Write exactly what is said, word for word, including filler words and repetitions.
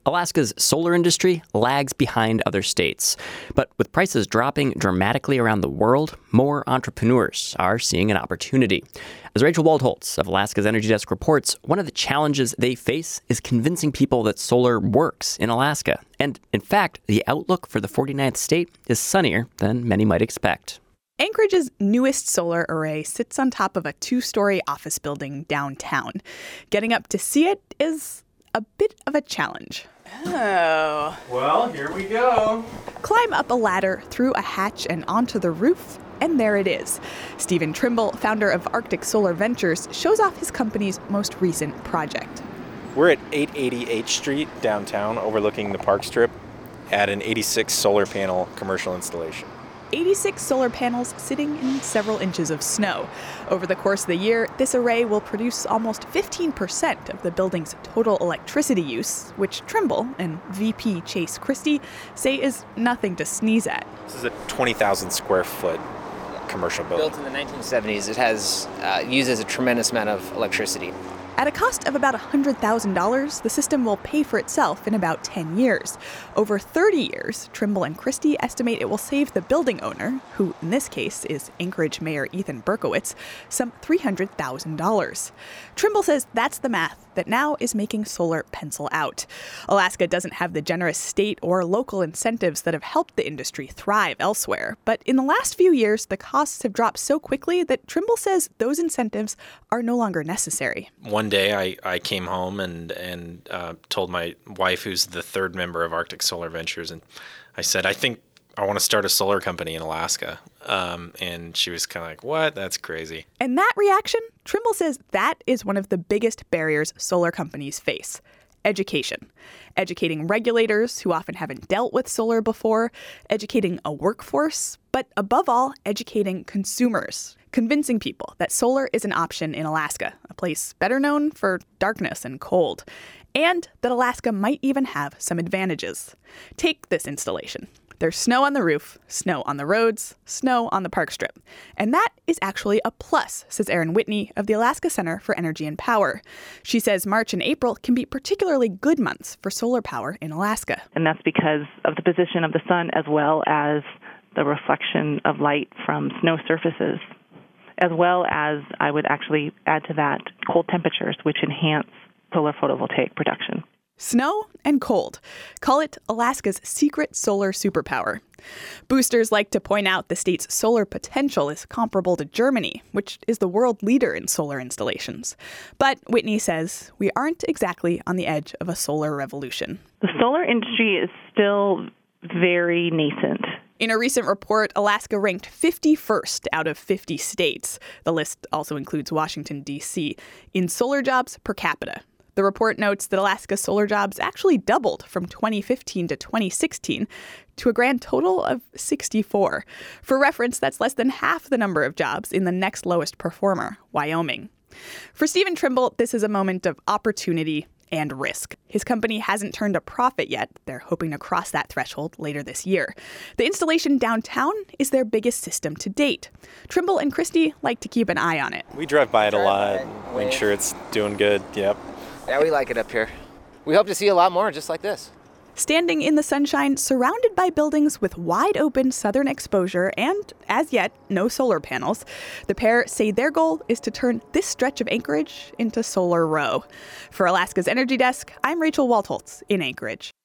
Alaska's solar industry lags behind other states. But with prices dropping dramatically around the world, more entrepreneurs are seeing an opportunity. As Rachel Waldholtz of Alaska's Energy Desk reports, one of the challenges they face is convincing people that solar works in Alaska. And in fact, the outlook for the forty-ninth state is sunnier than many might expect. Anchorage's newest solar array sits on top of a two-story office building downtown. Getting up to see it is a bit of a challenge. Oh. Well, here we go. Climb up a ladder, through a hatch, and onto the roof, and there it is. Stephen Trimble, founder of Arctic Solar Ventures, shows off his company's most recent project. We're at eight eighty H Street downtown, overlooking the park strip, at an eighty-six solar panel commercial installation. eighty-six solar panels sitting in several inches of snow. Over the course of the year, this array will produce almost fifteen percent of the building's total electricity use, which Trimble and V P Chase Christie say is nothing to sneeze at. This is a twenty thousand square foot commercial building. Built in the nineteen seventies, it has uh, uses a tremendous amount of electricity. At a cost of about one hundred thousand dollars, the system will pay for itself in about ten years. Over thirty years, Trimble and Christie estimate it will save the building owner, who in this case is Anchorage Mayor Ethan Berkowitz, some three hundred thousand dollars. Trimble says that's the math that now is making solar pencil out. Alaska doesn't have the generous state or local incentives that have helped the industry thrive elsewhere. But in the last few years, the costs have dropped so quickly that Trimble says those incentives are no longer necessary. One day I, I came home and, and uh, told my wife, who's the third member of Arctic Solar Ventures, and I said, I think I want to start a solar company in Alaska. Um, and she was kind of like, what? That's crazy. And that reaction, Trimble says that is one of the biggest barriers solar companies face. Education. Educating regulators who often haven't dealt with solar before, educating a workforce, but above all, educating consumers. Convincing people that solar is an option in Alaska, a place better known for darkness and cold, and that Alaska might even have some advantages. Take this installation. There's snow on the roof, snow on the roads, snow on the park strip. And that is actually a plus, says Erin Whitney of the Alaska Center for Energy and Power. She says March and April can be particularly good months for solar power in Alaska. And that's because of the position of the sun as well as the reflection of light from snow surfaces, as well as, I would actually add to that, cold temperatures, which enhance solar photovoltaic production. Snow and cold. Call it Alaska's secret solar superpower. Boosters like to point out the state's solar potential is comparable to Germany, which is the world leader in solar installations. But Whitney says we aren't exactly on the edge of a solar revolution. The solar industry is still very nascent. In a recent report, Alaska ranked fifty-first out of fifty states. The list also includes Washington, D C, in solar jobs per capita. The report notes that Alaska's solar jobs actually doubled from twenty fifteen to twenty sixteen to a grand total of sixty-four. For reference, that's less than half the number of jobs in the next lowest performer, Wyoming. For Stephen Trimble, this is a moment of opportunity and risk. His company hasn't turned a profit yet. They're hoping to cross that threshold later this year. The installation downtown is their biggest system to date. Trimble and Christie like to keep an eye on it. We drive by it a lot, Drive by, make wave. sure it's doing good. Yep. Yeah, we like it up here. We hope to see a lot more just like this. Standing in the sunshine, surrounded by buildings with wide open southern exposure and, as yet, no solar panels, the pair say their goal is to turn this stretch of Anchorage into Solar Row. For Alaska's Energy Desk, I'm Rachel Waldholtz in Anchorage.